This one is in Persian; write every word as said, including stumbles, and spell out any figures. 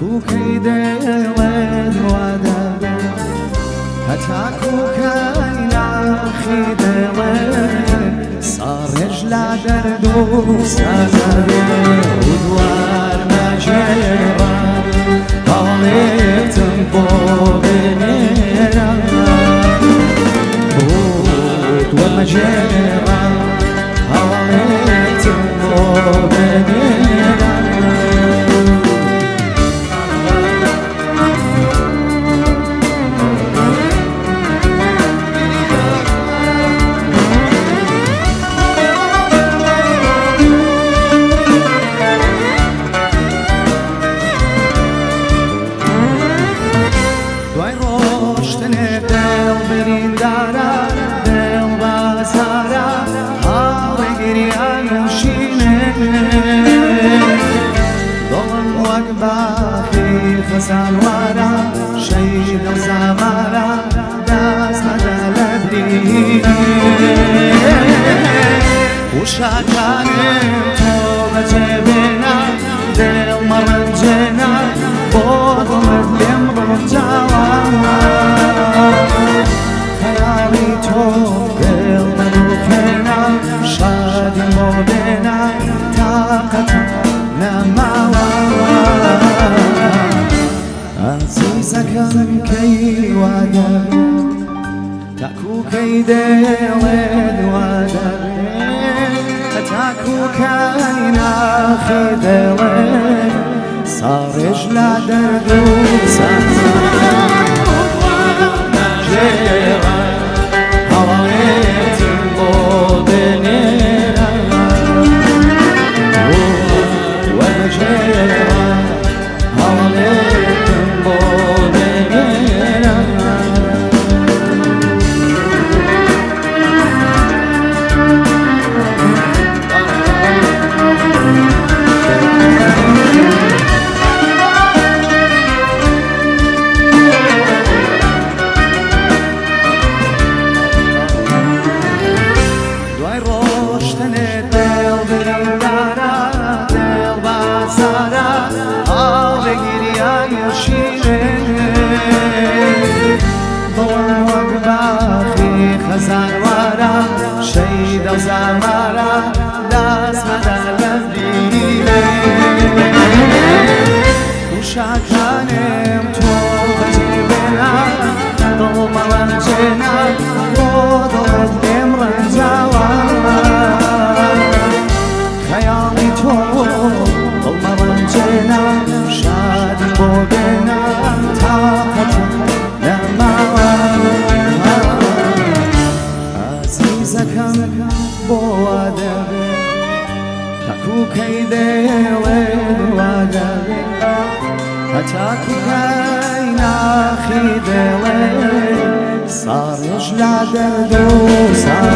تاكوكي دلد ودد هتاكوكينا خي دلد صار رجلا دردو سند ودوار مجرى طالبتن بوبنيرا ودوار مجرى طالبتن بوبنيرا خزان وارا شهید و زمارا دست مدلبری و شاکانم تو بجبنا دل مرنجنا بودمت لمرم جوانا خیالی تو دل مروکنا شادی مودنا طاقت نماوا عزيزكم كي ودر تاكو كي دلد ودر تاكو كينا خي دلد صار رجلا دردو سنزان جيرا هوانيت بودنيرا وجيرا هوانيت خزان وارا شهید و زمارا دست مدلبری و شاکانم تو بجبنا دل ملنجنا بودمت لمرن جوانا خیالی تو دل ملنجنا شادی بودنا طاقت نماوا عزيزكم بوادر تاكو كي دلد ودر هتاكو كينا خي دلد صار رجلا دردو صار